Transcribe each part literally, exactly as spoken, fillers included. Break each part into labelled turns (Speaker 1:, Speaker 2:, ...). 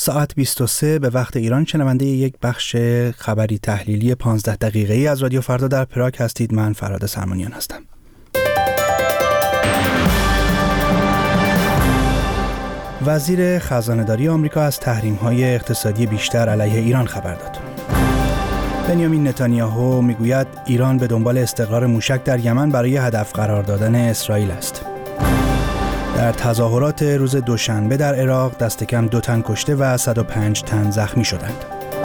Speaker 1: ساعت بیست و سه به وقت ایران شنونده یک بخش خبری تحلیلی پانزده دقیقه‌ای از رادیو فردا در پراگ هستید. من فراد سرمانیان هستم. وزیر خزانه‌داری آمریکا از تحریم‌های اقتصادی بیشتر علیه ایران خبر داد. بنیامین نتانیاهو میگوید ایران به دنبال استقرار موشک در یمن برای هدف قرار دادن اسرائیل است. در تظاهرات روز دوشنبه در عراق دست کم دو تن کشته و صد و پنج تن زخمی شدند.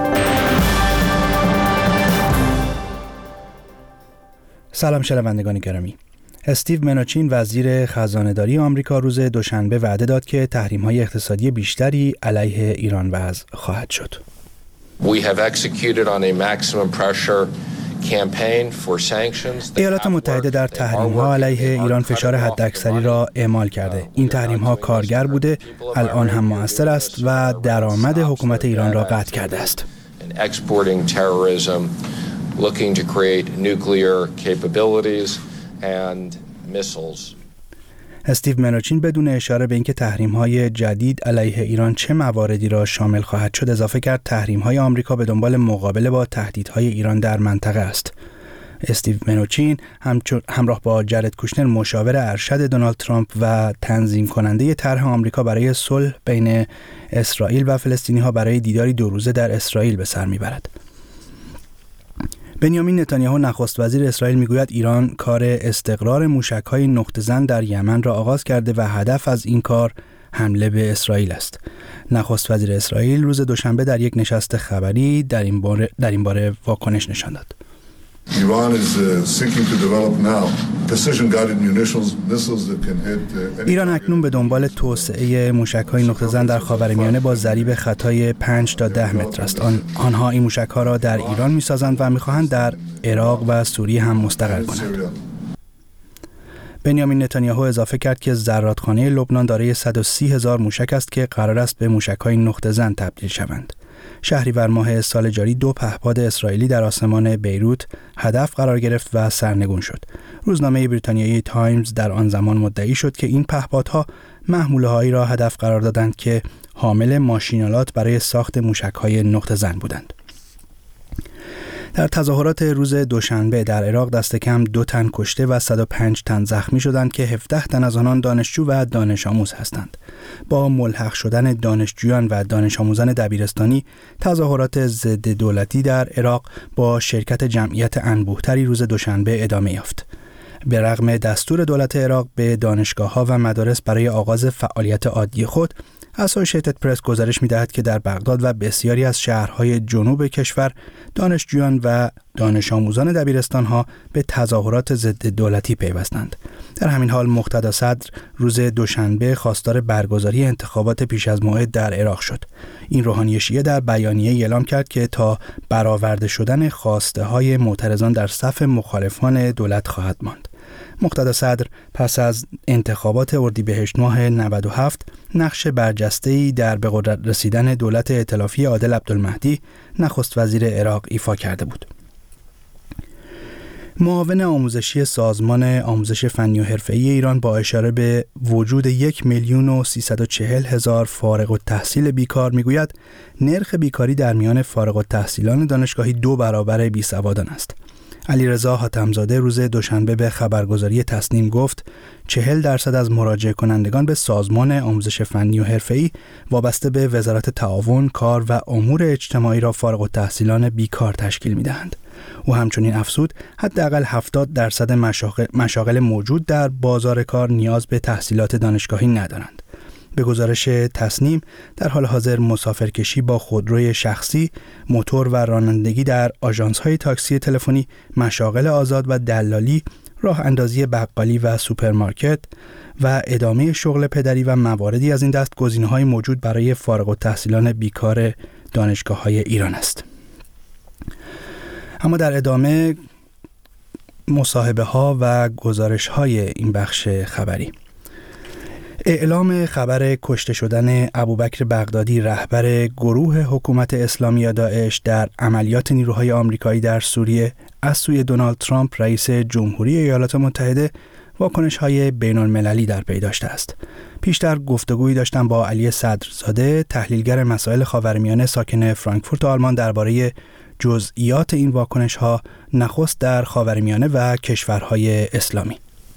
Speaker 1: سلام شنوندگان گرامی. استیو منوچین وزیر خزانه‌داری آمریکا روز دوشنبه وعده داد که تحریم‌های اقتصادی بیشتری علیه ایران وضع خواهد شد.
Speaker 2: We have executed on a maximum pressure campaign for sanctions.
Speaker 1: ایالات متحده در تحریم‌ها علیه ایران فشار حداکثری را اعمال کرده. این تحریم‌ها کارگر بوده، الان هم مؤثر است و درآمد حکومت ایران را قطع کرده است.
Speaker 2: Exporting terrorism, looking to create nuclear capabilities and missiles.
Speaker 1: استیو منوچین بدون اشاره به اینکه تحریم‌های جدید علیه ایران چه مواردی را شامل خواهد شد اضافه کرد تحریم‌های آمریکا به دنبال مقابله با تهدیدهای ایران در منطقه است. استیو منوچین همراه با جارد کوشنر مشاور ارشد دونالد ترامپ و تنظیم کننده طرح آمریکا برای صلح بین اسرائیل و فلسطینی‌ها برای دیداری دو روزه در اسرائیل به سر می‌برد. بنیامین نتانیاهو نخست وزیر اسرائیل میگوید ایران کار استقرار موشک‌های نقطه زن در یمن را آغاز کرده و هدف از این کار حمله به اسرائیل است. نخست وزیر اسرائیل روز دوشنبه در یک نشست خبری در این باره در این باره واکنش نشان داد. ایران اکنون به دنبال توسعه موشک‌های نقطه زن در خاورمیانه با ضریب خطای پنج تا ده متر است. آن آنها این موشک‌ها را در ایران می‌سازند و می‌خواهند در عراق و سوریه هم مستقر کنند. بنیامین نتانیاهو اضافه کرد که زرادخانه لبنان دارای صد و سی هزار موشک است که قرار است به موشک‌های نقطه زن تبدیل شوند. شهریور ماه سال جاری دو پهپاد اسرائیلی در آسمان بیروت هدف قرار گرفت و سرنگون شد. روزنامه بریتانیایی تایمز در آن زمان مدعی شد که این پهپادها محموله‌هایی را هدف قرار دادند که حامل ماشین‌آلات برای ساخت موشک‌های نقطه زن بودند. در تظاهرات روز دوشنبه در عراق دست کم دو تن کشته و صد و پنج تن زخمی شدند که هفده تن از آنان دانشجو و دانش آموز هستند. با ملحق شدن دانشجویان و دانش آموزان دبیرستانی، تظاهرات ضد دولتی در عراق با شرکت جمعیت انبوه‌تری روز دوشنبه ادامه یافت. به رغم دستور دولت عراق به دانشگاه‌ها و مدارس برای آغاز فعالیت عادی خود، اسوسییتد پرس گزارش می‌دهد که در بغداد و بسیاری از شهرهای جنوب کشور دانشجویان و دانش آموزان دبیرستان‌ها به تظاهرات ضد دولتی پیوستند. در همین حال مقتدا صدر روز دوشنبه خواستار برگزاری انتخابات پیش از موعد در عراق شد. این روحانی شیعه در بیانیه اعلام کرد که تا برآورده شدن خواسته‌های معترضان در صف مخالفان دولت خواهد ماند. مقتدا صدر پس از انتخابات اردیبهشت ماه نود و هفت نقش برجسته‌ای در به قدرت رسیدن دولت ائتلافی عادل عبدالمهدی نخست وزیر عراق ایفا کرده بود. معاون آموزشی سازمان آموزش فنی و حرفه‌ای ایران با اشاره به وجود یک میلیون و سیصد و چهل هزار فارغ التحصیل بیکار میگوید نرخ بیکاری در میان فارغ التحصیلان دانشگاهی دو برابر بیسوادان است. علیرضا حاتم‌زاده روز دوشنبه به خبرگزاری تصنیم گفت چهل درصد از مراجعه کنندگان به سازمان آموزش فنی و حرفه‌ای وابسته به وزارت تعاون، کار و امور اجتماعی را فارغ التحصیلان بیکار تشکیل می‌دهند. او همچنین افزود حداقل هفتاد درصد مشاغل, مشاغل موجود در بازار کار نیاز به تحصیلات دانشگاهی ندارند. به گزارش تصنیم در حال حاضر مسافرکشی با خودروی شخصی، موتور و رانندگی در آژانس‌های تاکسی تلفنی، مشاغل آزاد و دلالی، راه اندازی بقالی و سوپرمارکت و ادامه شغل پدری و مواردی از این دست گزینه‌های موجود برای فارغ التحصیلان بیکار دانشگاه‌های ایران است. اما در ادامه مصاحبه‌ها و گزارش‌های این بخش خبری. اعلام خبر کشته شدن ابوبکر بغدادی رهبر گروه حکومت اسلامی داعش در عملیات نیروهای آمریکایی در سوریه از سوی دونالد ترامپ رئیس جمهوری ایالات متحده واکنش‌های بین‌المللی در پی داشته است. پیشتر گفتگویی داشتم با علی صدرزاده، تحلیلگر مسائل خاورمیانه ساکن فرانکفورت آلمان، درباره جزئیات این واکنش‌ها، نخست در خاورمیانه و کشورهای اسلامی.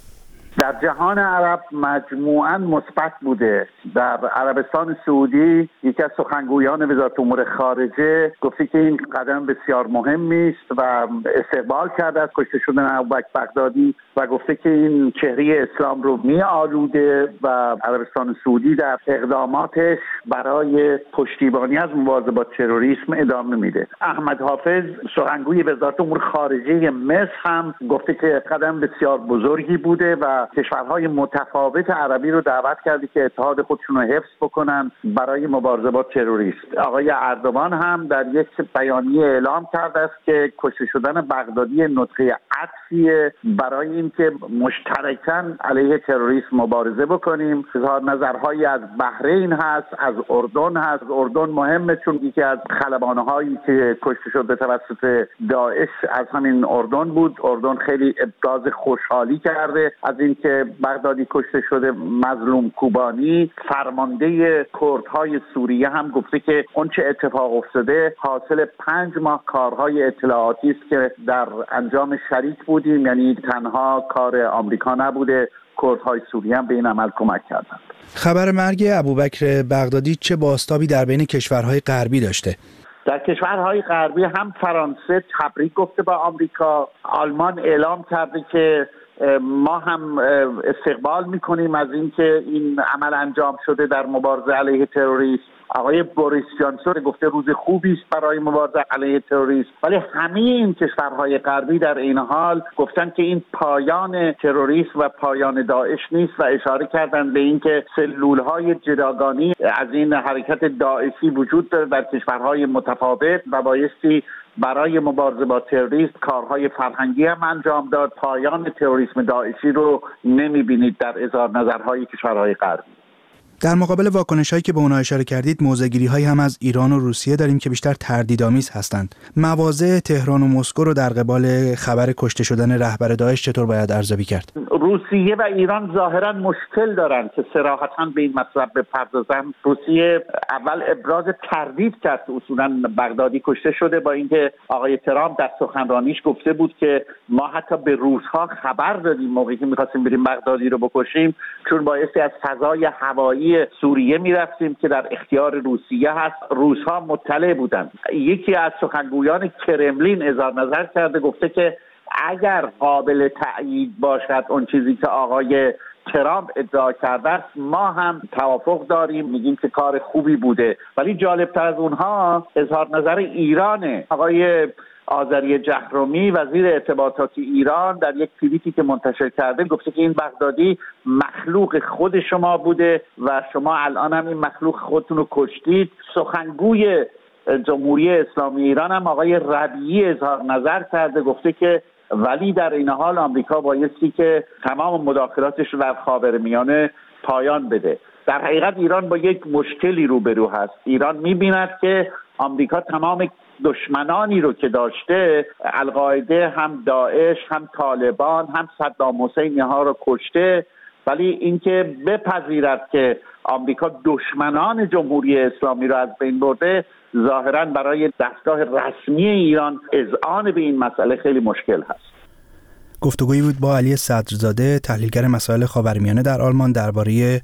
Speaker 3: در جهان عرب مجموعاً مثبت بوده. در عربستان سعودی یکی از سخنگویان وزارت امور خارجه گفته که این قدم بسیار مهمی است و استقبال کرده از کشته شدن ابوبکر بغدادی و گفته که این چهره اسلام رو می‌آلوده و عربستان سعودی در اقداماتش برای پشتیبانی از مبارزه با تروریسم ادامه میده. احمد حافظ سخنگوی وزارت امور خارجه مصر هم گفته که قدم بسیار بزرگی بوده و کشورهای متفاوت عربی رو دعوت کرده که اتحاد خودشون رو حفظ بکنن برای مبارزه با تروریسم. آقای اردوان هم در یک بیانیه اعلام کرده است که کشته شدن بغدادی نطقه عطفیه برای اینکه مشترکاً علیه تروریسم مبارزه بکنیم. اظهار نظرهایی از بحرین هست، از اردن هست. اردن مهمه چون یکی از خلبان‌هایی که کشته شد به توسط داعش از همین اردن بود. اردن خیلی ابراز خوشحالی کرده از این که بغدادی کشته شده. مظلوم کوبانی فرمانده کردهای سوریه هم گفته که اون چه اتفاق افتاده حاصل پنج ماه کارهای اطلاعاتی است که در انجام شریک بودیم، یعنی تنها کار آمریکا نبوده، کردهای سوریه هم به این عمل کمک کردند.
Speaker 1: خبر مرگ ابوبکر بغدادی چه بازتابی در بین کشورهای غربی داشته؟
Speaker 3: در کشورهای غربی هم فرانسه تبریک گفته با آمریکا. آلمان اعلام کرده که ما هم استقبال میکنیم از اینکه این عمل انجام شده در مبارزه علیه تروریسم. آقای بوریس جانسون گفته روز خوبی است برای مبارزه علیه تروریسم، ولی همه این کشورهای غربی در این حال گفتن که این پایان تروریسم و پایان داعش نیست و اشاره کردن به اینکه سلولهای جداگانه از این حرکت داعشی وجود داره در کشورهای متفاوت و بایستی برای مبارزه با تروریسم کارهای فرهنگی هم انجام داد. پایان تروریسم داعشی رو نمیبینید در اظهار نظرهای کشورهای غربی.
Speaker 1: در مقابل واکنش‌هایی که به اونها اشاره کردید، موضع‌گیری‌هایی هم از ایران و روسیه داریم که بیشتر تردیدآمیز هستند. مواضع تهران و مسکو رو در قبال خبر کشته شدن رهبر داعش چطور باید ارزیابی کرد؟
Speaker 3: روسیه و ایران ظاهراً مشکل دارن که صراحتاً به این مطلب بپردازن. روسیه اول ابراز تردید کرد اصولاً بغدادی کشته شده، با اینکه آقای ترامپ در سخنرانیش گفته بود که ما حتی به روس‌ها خبر دادیم موقعی که می‌خواستیم بریم بغدادی رو بکشیم، چون بایستی از فضای هوایی سوریه میرفتیم که در اختیار روسیه هست. روس‌ها مطلع بودند. یکی از سخنگویان کرملین اظهار نظر کرده، گفته که اگر قابل تأیید باشد اون چیزی که آقای ترامپ ادعا کرده است، ما هم توافق داریم، میگیم که کار خوبی بوده. ولی جالبتر از اونها اظهار نظر ایرانه. آقای آذری جهرومی وزیر ارتباطات ایران در یک توییتی که منتشر کرده گفته که این بغدادی مخلوق خود شما بوده و شما الان هم این مخلوق خودتون رو کشتید. سخنگوی جمهوری اسلامی ایران هم آقای ربیعی اظهار نظر کرده، گفته که ولی در این حال آمریکا بایستی که تمام مداخلاتش رو در خاورمیانه پایان بده. در حقیقت ایران با یک مشکلی روبرو هست. ایران می‌بیند که آمریکا تمام دشمنانی رو که داشته، القاعده هم داعش هم طالبان هم صدام حسین ها رو کشته، ولی اینکه بپذیرد که آمریکا دشمنان جمهوری اسلامی رو از بین برده، ظاهراً برای دستگاه رسمی ایران اذعان به این مسئله خیلی مشکل هست.
Speaker 1: گفتگویی بود با علی صدرزاده، تحلیلگر مسائل خاورمیانه در آلمان، درباره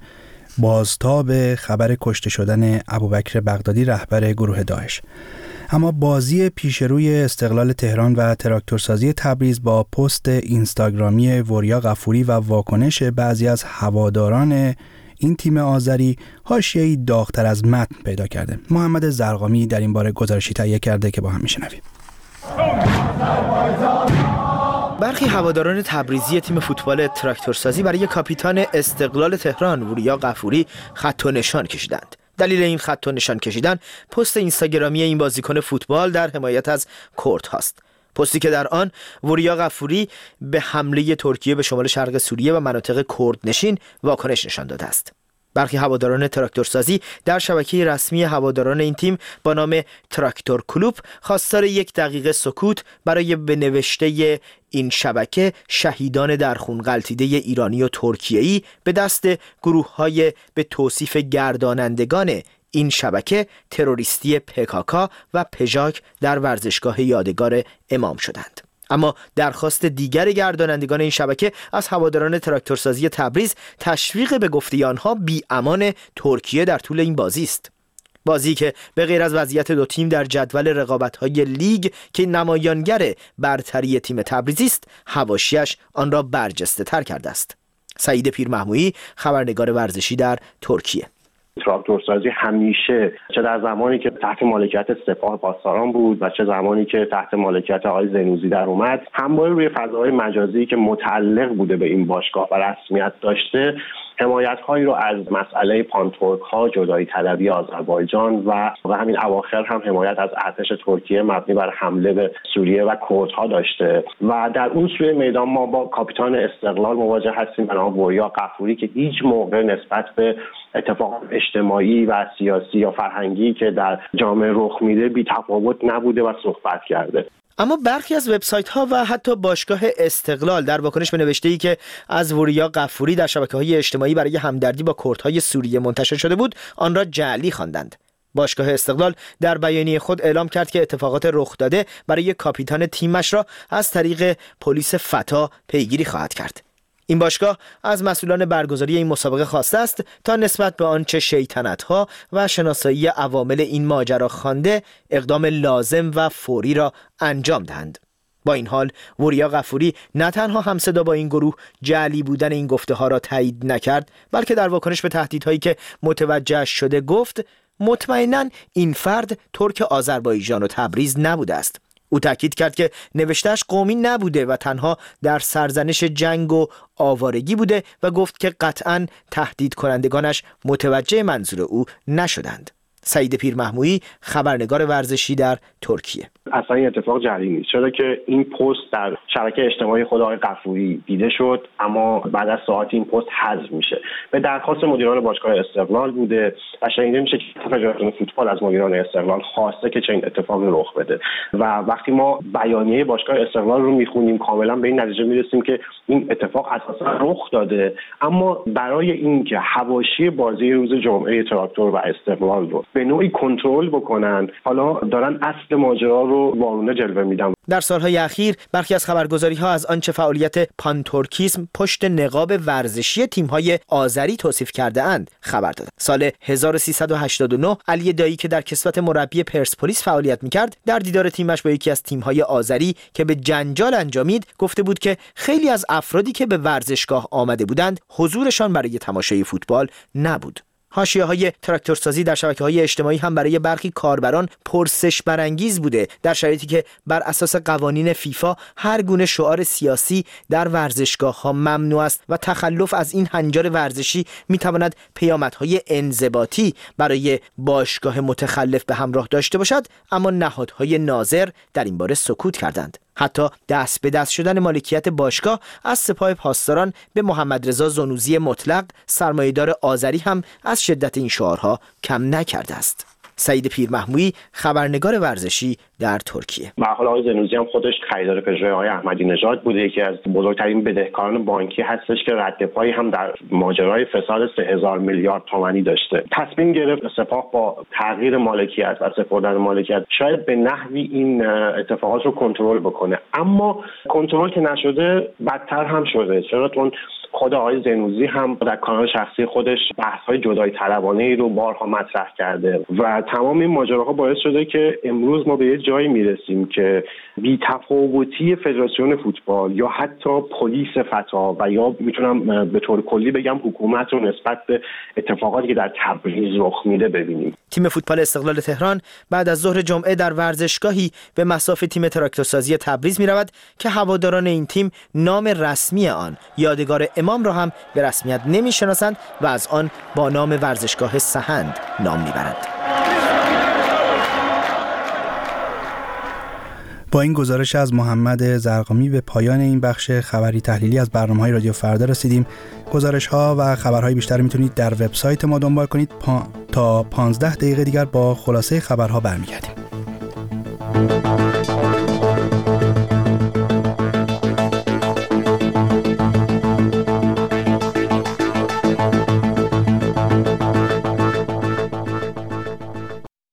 Speaker 1: بازتاب خبر کشته شدن ابوبکر بغدادی رهبر گروه داعش. اما بازی پیشروی استقلال تهران و تراکتورسازی تبریز با پست اینستاگرامی وریا غفوری و واکنش بعضی از هواداران این تیم آذری حاشیه‌ای داغ‌تر از متن پیدا کرده. محمد زرقامی در این باره گزارشی تهیه کرده که با هم میشنویم.
Speaker 4: برخی هواداران تبریزی تیم فوتبال تراکتورسازی برای کاپیتان استقلال تهران وریا غفوری خط و نشان کشیدند. دلیل این خط و نشان کشیدن پست اینستاگرامی این بازیکن فوتبال در حمایت از کرد هاست. پستی که در آن وریا غفوری به حمله ترکیه به شمال شرق سوریه و مناطق کردنشین واکنش نشان داده است. برخی هواداران تراکتورسازی در شبکه رسمی هواداران این تیم با نام تراکتور کلوب خواستار یک دقیقه سکوت برای به نوشته این شبکه شهیدان در خون غلتیده ایرانی و ترکیه‌ای به دست گروه‌های به توصیف گردانندگان این شبکه تروریستی پکاکا و پژاک در ورزشگاه یادگار امام شدند. اما درخواست دیگر گردانندگان این شبکه از هواداران تراکتورسازی تبریز تشویق به گفته آنها بی‌امان ترکیه در طول این بازی است. بازی که به غیر از وضعیت دو تیم در جدول رقابت‌های لیگ که نمایانگر برتری تیم تبریزی است، حواشیش آن را برجسته تر کرده است. سعید پیرمحمودی، خبرنگار ورزشی در ترکیه.
Speaker 5: تراکتورسازی همیشه چه در زمانی که تحت مالکیت سپاه پاسداران بود و چه زمانی که تحت مالکیت آقای زنوزی در اومد، همواره روی فضاهای مجازی که متعلق بوده به این باشگاه و رسمیت داشته حمایت‌هایی رو از مسئله پانتورک‌ها، جدایی طلبی آذربایجان و و همین اواخر هم حمایت از ارتش ترکیه مبنی بر حمله به سوریه و کردها داشته و در اون سوی میدان ما با کاپیتان استقلال مواجه هستیم به نام وریا غفوری که هیچ موقع نسبت به اتفاق اجتماعی و سیاسی یا فرهنگی که در جامعه رخ میده بی تفاوت نبوده و صحبت کرده.
Speaker 4: اما برخی از وبسایت‌ها و حتی باشگاه استقلال در واکنش به نوشته‌ای که از وریا غفوری در شبکه‌های اجتماعی برای همدردی با کردهای سوریه منتشر شده بود، آن را جعلی خواندند. باشگاه استقلال در بیانیه خود اعلام کرد که اتفاقات رخ داده برای کاپیتان تیمش را از طریق پلیس فتا پیگیری خواهد کرد. این باشگاه از مسئولان برگزاری این مسابقه خواسته است تا نسبت به آنچه شیطنت‌ها و شناسایی عوامل این ماجرا خوانده اقدام لازم و فوری را انجام دهند. با این حال وریا غفوری نه تنها همصدا با این گروه جعلی بودن این گفته‌ها را تایید نکرد، بلکه در واکنش به تهدیدهایی که متوجه شده گفت مطمئناً این فرد ترک آذربایجان و تبریز نبوده است. او تاکید کرد که نوشتهش قومی نبوده و تنها در سرزنش جنگ و آوارگی بوده و گفت که قطعاً تهدید کنندگانش متوجه منظور او نشدند. سعید پیرمحمودی، خبرنگار ورزشی در ترکیه.
Speaker 5: اصلا این اتفاق جعلی نیست، چرا که این پست در شبکه اجتماعی خود آقای غفوری دیده شد، اما بعد از ساعات این پست حذف میشه. به درخواست مدیران باشگاه استقلال بوده و شنیده میشه که فدراسیون فوتبال از مدیران استقلال خواسته که چنین اتفاقی رخ بده و وقتی ما بیانیه باشگاه استقلال رو میخونیم کاملا به این نتیجه میرسیم که این اتفاق اساسا رخ داده، اما برای اینکه حواشی بازی روز جمعه تراکتور و استقلال رو به نوعی کنترل بکنن، حالا دارن اصل ماجرا رو وارونه جلوه میدن.
Speaker 4: در سالهای اخیر برخی از خبرگزاری‌ها از آنچه فعالیت پانتورکیسم پشت نقاب ورزشی تیم‌های آذری توصیف کرده اند خبر دادند. سال هزار و سیصد و هشتاد و نه علی دایی که در کسوت مربی پرسپولیس فعالیت می‌کرد، در دیدار تیمش با یکی از تیم‌های آذری که به جنجال انجامید گفته بود که خیلی از افرادی که به ورزشگاه آمده بودند حضورشان برای تماشای فوتبال نبود. حاشیه‌های تراکتورسازی در شبکه‌های اجتماعی هم برای برخی کاربران پرسش برانگیز بوده، در شرایطی که بر اساس قوانین فیفا هر گونه شعار سیاسی در ورزشگاه‌ها ممنوع است و تخلف از این هنجار ورزشی می‌تواند پیامدهای انضباطی برای باشگاه متخلف به همراه داشته باشد، اما نهادهای ناظر در این باره سکوت کردند. حتی دست به دست شدن مالکیت باشگاه از سپاه پاسداران به محمد رضا زنوزی مطلق، سرمایه‌دار آذری هم از شدت این شعارها کم نکرده است. سعید پیرمحمودی، خبرنگار ورزشی در ترکیه.
Speaker 5: به حال آقای زنوزی هم خودش خریدار پژو آقای احمدی نژاد بوده، یکی از بزرگترین بدهکاران بانکی هستش که رد پایی هم در ماجرای فساد سه هزار میلیارد تومانی داشته. تصمیم گرفت سپاه با تغییر مالکیت و سپردن مالکیت شاید به نحوی این اتفاقات رو کنترل بکنه، اما کنترل که نشده بدتر هم شده، چرا چون خود آقای زنوزی هم در کانال شخصی خودش بحث‌های جدایی طلبانه‌ای رو بارها مطرح کرده و تمام این ماجراها باعث شده که امروز ما به یه جایی میرسیم که بی‌تفاوتی فدراسیون فوتبال یا حتی پلیس فتا و یا میتونم به طور کلی بگم حکومت رو نسبت به اتفاقاتی که در تبریز رخ میده ببینیم.
Speaker 4: تیم فوتبال استقلال تهران بعد از ظهر جمعه در ورزشگاهی به مصاف تیم تراکتورسازی تبریز میرود که هواداران این تیم نام رسمی آن یادگار امام را هم به رسمیت نمیشناسند و از آن با نام ورزشگاه سهند نام میبرند.
Speaker 1: با این گزارش از محمد زرقامی به پایان این بخش خبری تحلیلی از برنامه‌های رادیو فردا رسیدیم. گزارش‌ها و خبرهای بیشتر میتونید در وبسایت ما دنبال کنید. پا... تا پانزده دقیقه دیگر با خلاصه خبرها برمیگردیم.